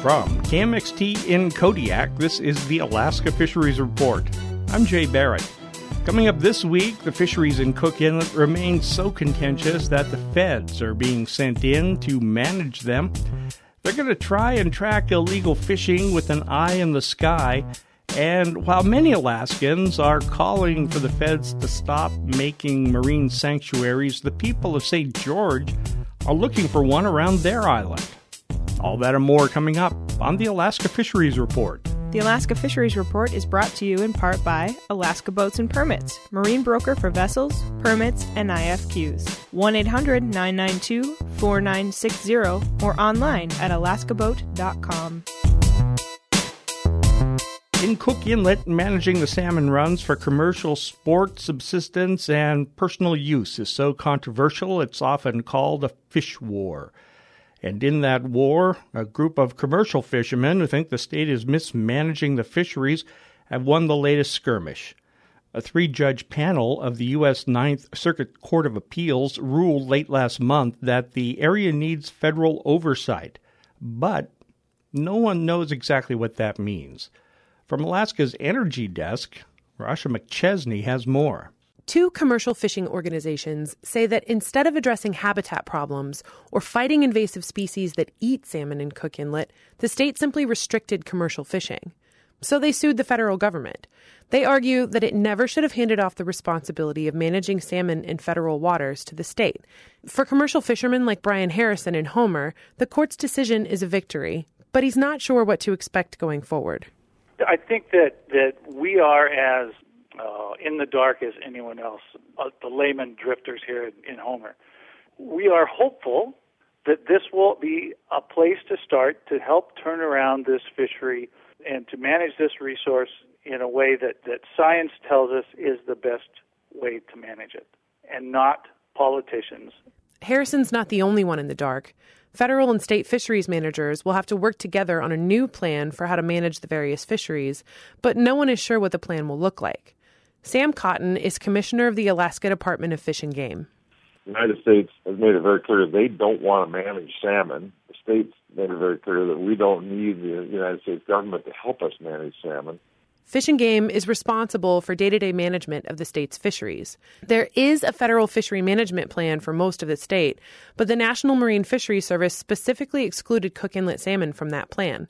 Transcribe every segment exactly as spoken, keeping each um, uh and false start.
From K M X T in Kodiak, this is the Alaska Fisheries Report. I'm Jay Barrett. Coming up this week, the fisheries in Cook Inlet remain so contentious that the feds are being sent in to manage them. They're going to try and track illegal fishing with an eye in the sky. And while many Alaskans are calling for the feds to stop making marine sanctuaries, the people of Saint George are looking for one around their island. All that and more coming up on the Alaska Fisheries Report. The Alaska Fisheries Report is brought to you in part by Alaska Boats and Permits, marine broker for vessels, permits, and I F Qs. one eight hundred nine nine two four nine six zero or online at alaska boat dot com. In Cook Inlet, managing the salmon runs for commercial sport, subsistence, and personal use is so controversial it's often called a fish war. And in that war, a group of commercial fishermen who think the state is mismanaging the fisheries have won the latest skirmish. A three-judge panel of the U S Ninth Circuit Court of Appeals ruled late last month that the area needs federal oversight. But no one knows exactly what that means. From Alaska's Energy Desk, Rasha McChesney has more. Two commercial fishing organizations say that instead of addressing habitat problems or fighting invasive species that eat salmon in Cook Inlet, the state simply restricted commercial fishing. So they sued the federal government. They argue that it never should have handed off the responsibility of managing salmon in federal waters to the state. For commercial fishermen like Brian Harrison in Homer, the court's decision is a victory, but he's not sure what to expect going forward. I think that, that we are as uh, in the dark as anyone else, uh, the layman drifters here in, in Homer. We are hopeful that this will be a place to start to help turn around this fishery and to manage this resource in a way that, that science tells us is the best way to manage it, and not politicians. Harrison's not the only one in the dark. Federal and state fisheries managers will have to work together on a new plan for how to manage the various fisheries, but no one is sure what the plan will look like. Sam Cotton is commissioner of the Alaska Department of Fish and Game. The United States has made it very clear they don't want to manage salmon. The states made it very clear that we don't need the United States government to help us manage salmon. Fish and Game is responsible for day-to-day management of the state's fisheries. There is a federal fishery management plan for most of the state, but the National Marine Fisheries Service specifically excluded Cook Inlet salmon from that plan.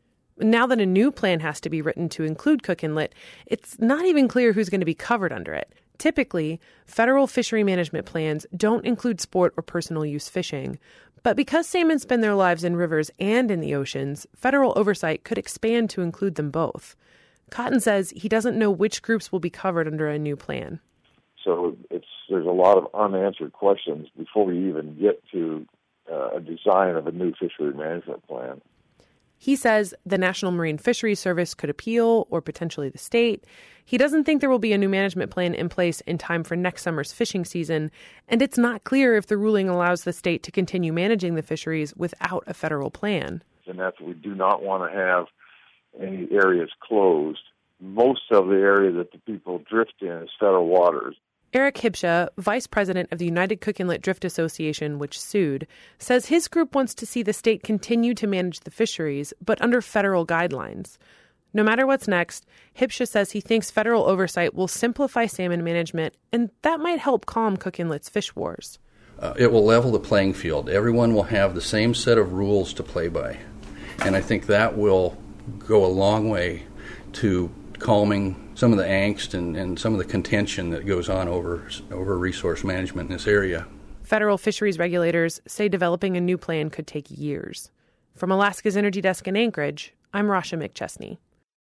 Now that a new plan has to be written to include Cook Inlet, it's not even clear who's going to be covered under it. Typically, federal fishery management plans don't include sport or personal use fishing. But because salmon spend their lives in rivers and in the oceans, federal oversight could expand to include them both. Cotton says he doesn't know which groups will be covered under a new plan. So it's there's a lot of unanswered questions before we even get to uh, a design of a new fishery management plan. He says the National Marine Fisheries Service could appeal, or potentially the state. He doesn't think there will be a new management plan in place in time for next summer's fishing season, and it's not clear if the ruling allows the state to continue managing the fisheries without a federal plan. And that's what we do not want to have any areas closed. Most of the area that the people drift in is federal waters. Eric Hibsha, vice president of the United Cook Inlet Drift Association, which sued, says his group wants to see the state continue to manage the fisheries, but under federal guidelines. No matter what's next, Hibsha says he thinks federal oversight will simplify salmon management, and that might help calm Cook Inlet's fish wars. Uh, it will level the playing field. Everyone will have the same set of rules to play by. And I think that will go a long way to calming some of the angst and, and some of the contention that goes on over over resource management in this area. Federal fisheries regulators say developing a new plan could take years. From Alaska's Energy Desk in Anchorage, I'm Rasha McChesney.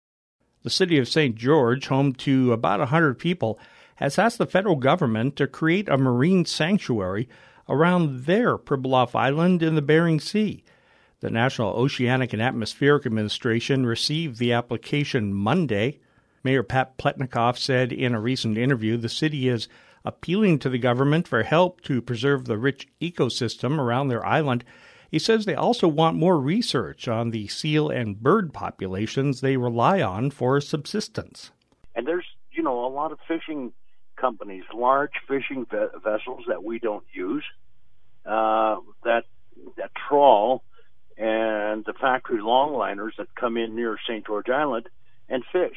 The city of Saint George, home to about one hundred people, has asked the federal government to create a marine sanctuary around their Pribilof Island in the Bering Sea. The National Oceanic and Atmospheric Administration received the application Monday. Mayor Pat Pletnikoff said in a recent interview the city is appealing to the government for help to preserve the rich ecosystem around their island. He says they also want more research on the seal and bird populations they rely on for subsistence. And there's, you know, a lot of fishing companies, large fishing ve- vessels that we don't use, uh, that that trawl and the factory longliners that come in near Saint George Island and fish.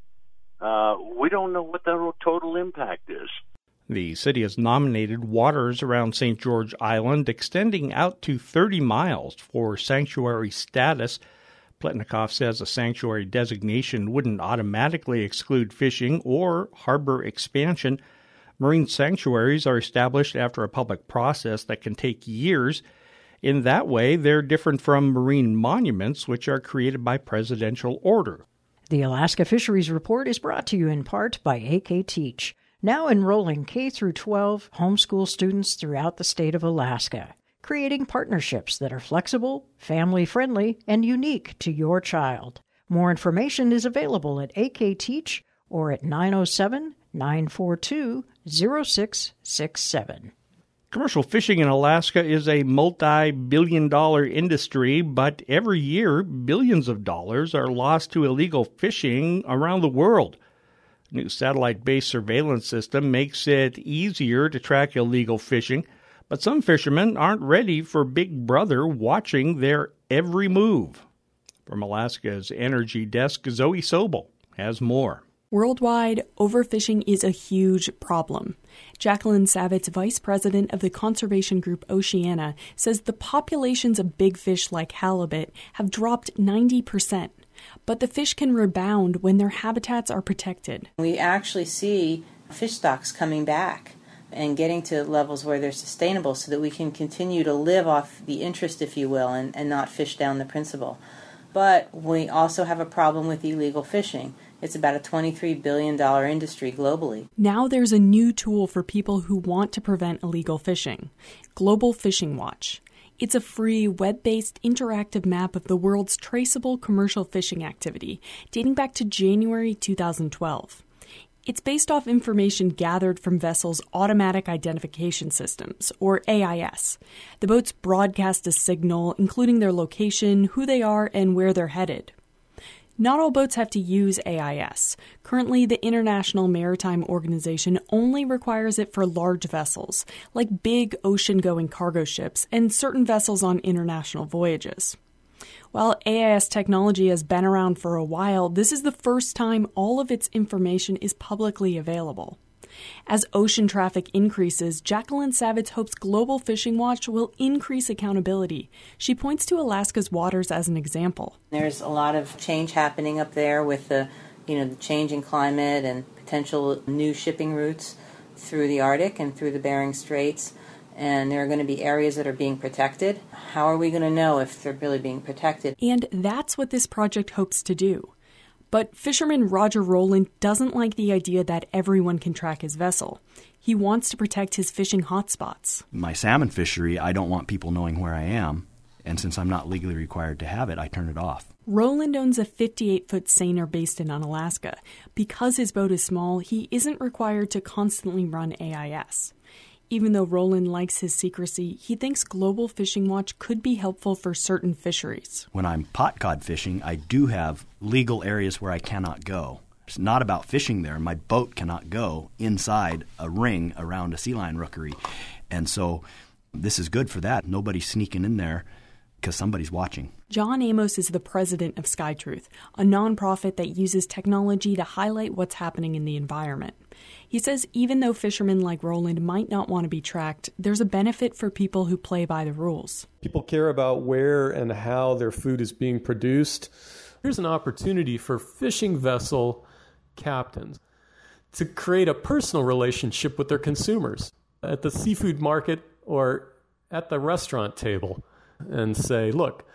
Uh, we don't know what the total impact is. The city has nominated waters around Saint George Island extending out to thirty miles for sanctuary status. Pletnikoff says a sanctuary designation wouldn't automatically exclude fishing or harbor expansion. Marine sanctuaries are established after a public process that can take years. In that way, they're different from marine monuments, which are created by presidential order. The Alaska Fisheries Report is brought to you in part by A K Teach, now enrolling K through twelve homeschool students throughout the state of Alaska, creating partnerships that are flexible, family-friendly, and unique to your child. More information is available at A K Teach or at nine oh seven, nine four two, oh six six seven. Commercial fishing in Alaska is a multi-billion dollar industry, but every year billions of dollars are lost to illegal fishing around the world. A new satellite-based surveillance system makes it easier to track illegal fishing, but some fishermen aren't ready for Big Brother watching their every move. From Alaska's Energy Desk, Zoe Sobel has more. Worldwide, overfishing is a huge problem. Jacqueline Savitz, vice president of the conservation group Oceana, says the populations of big fish like halibut have dropped ninety percent. But the fish can rebound when their habitats are protected. We actually see fish stocks coming back and getting to levels where they're sustainable so that we can continue to live off the interest, if you will, and, and not fish down the principal. But we also have a problem with illegal fishing. It's about a twenty-three billion dollars industry globally. Now there's a new tool for people who want to prevent illegal fishing, Global Fishing Watch. It's a free, web-based, interactive map of the world's traceable commercial fishing activity, dating back to January two thousand twelve. It's based off information gathered from vessels' automatic identification systems, or A I S. The boats broadcast a signal, including their location, who they are, and where they're headed. Not all boats have to use A I S. Currently, the International Maritime Organization only requires it for large vessels, like big ocean-going cargo ships and certain vessels on international voyages. While A I S technology has been around for a while, this is the first time all of its information is publicly available. As ocean traffic increases, Jacqueline Savitz hopes Global Fishing Watch will increase accountability. She points to Alaska's waters as an example. There's a lot of change happening up there with the, you know, the changing climate and potential new shipping routes through the Arctic and through the Bering Straits. And there are going to be areas that are being protected. How are we going to know if they're really being protected? And that's what this project hopes to do. But fisherman Roger Rowland doesn't like the idea that everyone can track his vessel. He wants to protect his fishing hotspots. My salmon fishery, I don't want people knowing where I am. And since I'm not legally required to have it, I turn it off. Rowland owns a fifty-eight foot seiner based in Unalaska. Because his boat is small, he isn't required to constantly run A I S. Even though Rowland likes his secrecy, he thinks Global Fishing Watch could be helpful for certain fisheries. When I'm pot cod fishing, I do have legal areas where I cannot go. It's not about fishing there. My boat cannot go inside a ring around a sea lion rookery. And so this is good for that. Nobody's sneaking in there because somebody's watching. John Amos is the president of SkyTruth, a nonprofit that uses technology to highlight what's happening in the environment. He says even though fishermen like Rowland might not want to be tracked, there's a benefit for people who play by the rules. People care about where and how their food is being produced. Here's an opportunity for fishing vessel captains to create a personal relationship with their consumers at the seafood market or at the restaurant table and say, look,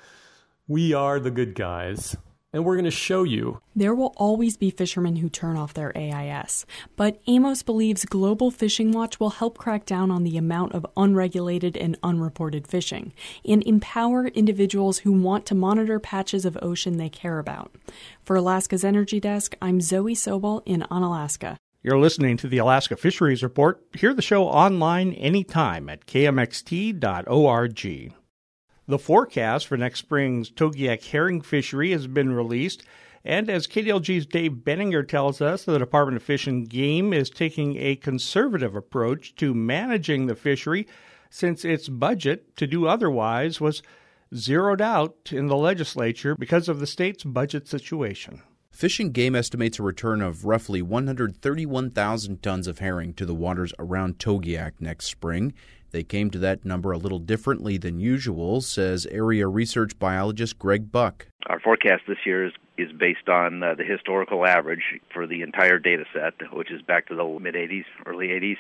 we are the good guys, and we're going to show you. There will always be fishermen who turn off their A I S, but Amos believes Global Fishing Watch will help crack down on the amount of unregulated and unreported fishing and empower individuals who want to monitor patches of ocean they care about. For Alaska's Energy Desk, I'm Zoe Sobel in Unalaska. You're listening to the Alaska Fisheries Report. Hear the show online anytime at k m x t dot org. The forecast for next spring's Togiak herring fishery has been released, and as K D L G's Dave Benninger tells us, the Department of Fish and Game is taking a conservative approach to managing the fishery since its budget to do otherwise was zeroed out in the legislature because of the state's budget situation. Fish and Game estimates a return of roughly one hundred thirty-one thousand tons of herring to the waters around Togiak next spring. They came to that number a little differently than usual, says area research biologist Greg Buck. Our forecast this year is, is based on uh, the historical average for the entire data set, which is back to the mid-eighties, early eighties.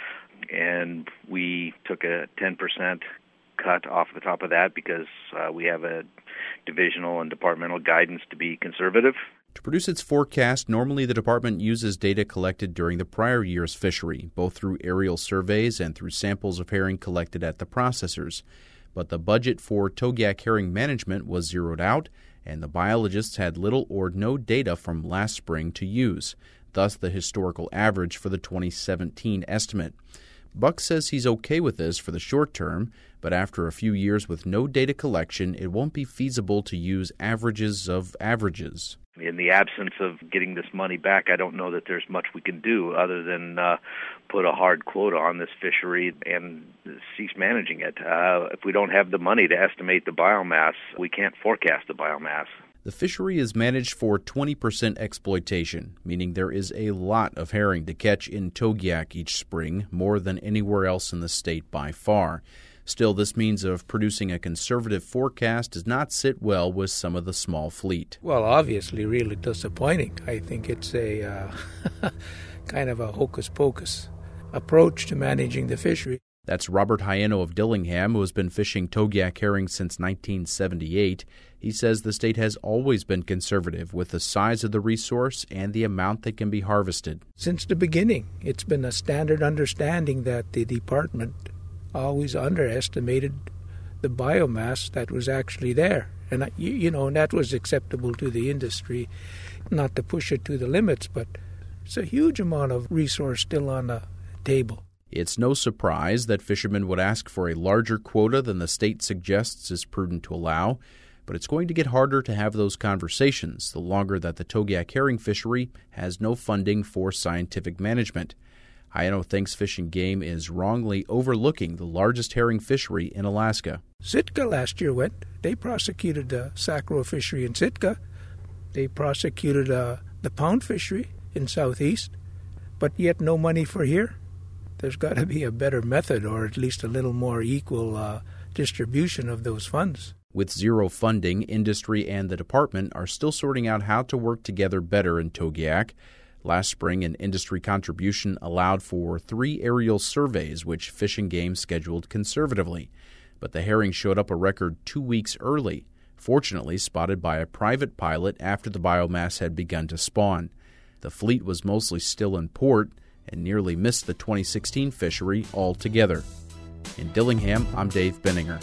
And we took a ten percent cut off the top of that because uh, we have a divisional and departmental guidance to be conservative. To produce its forecast, normally the department uses data collected during the prior year's fishery, both through aerial surveys and through samples of herring collected at the processors. But the budget for Togiak herring management was zeroed out, and the biologists had little or no data from last spring to use, thus the historical average for the twenty seventeen estimate. Buck says he's okay with this for the short term, but after a few years with no data collection, it won't be feasible to use averages of averages. In the absence of getting this money back, I don't know that there's much we can do other than uh, put a hard quota on this fishery and cease managing it. Uh, if we don't have the money to estimate the biomass, we can't forecast the biomass. The fishery is managed for twenty percent exploitation, meaning there is a lot of herring to catch in Togiak each spring, more than anywhere else in the state by far. Still, this means of producing a conservative forecast does not sit well with some of the small fleet. Well, obviously, really disappointing. I think it's a uh, kind of a hocus-pocus approach to managing the fishery. That's Robert Hyeno of Dillingham, who has been fishing Togiak herring since nineteen seventy-eight. He says the state has always been conservative with the size of the resource and the amount that can be harvested. Since the beginning, it's been a standard understanding that the department always underestimated the biomass that was actually there. And, you, you know, and that was acceptable to the industry, not to push it to the limits, but it's a huge amount of resource still on the table. It's no surprise that fishermen would ask for a larger quota than the state suggests is prudent to allow, but it's going to get harder to have those conversations the longer that the Togiak herring fishery has no funding for scientific management. Hyeno thinks Fish and Game is wrongly overlooking the largest herring fishery in Alaska. Sitka last year went. They prosecuted the Sacro fishery in Sitka. They prosecuted uh, the pound fishery in Southeast, but yet no money for here. There's got to be a better method, or at least a little more equal uh, distribution of those funds. With zero funding, industry and the department are still sorting out how to work together better in Togiak. Last spring, an industry contribution allowed for three aerial surveys, which Fish and Game scheduled conservatively. But the herring showed up a record two weeks early, fortunately spotted by a private pilot after the biomass had begun to spawn. The fleet was mostly still in port and nearly missed the twenty sixteen fishery altogether. In Dillingham, I'm Dave Benninger.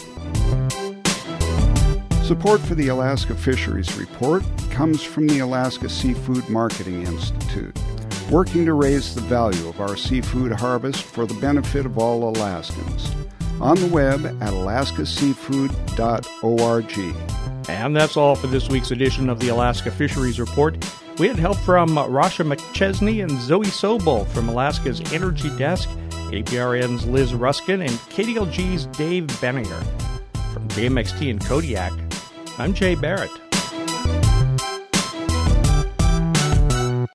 Support for the Alaska Fisheries Report comes from the Alaska Seafood Marketing Institute, working to raise the value of our seafood harvest for the benefit of all Alaskans. On the web at alaska seafood dot org. And that's all for this week's edition of the Alaska Fisheries Report. We had help from Rasha McChesney and Zoe Sobel from Alaska's Energy Desk, A P R N's Liz Ruskin, and K D L G's Dave Benninger. From J M X T in Kodiak, I'm Jay Barrett.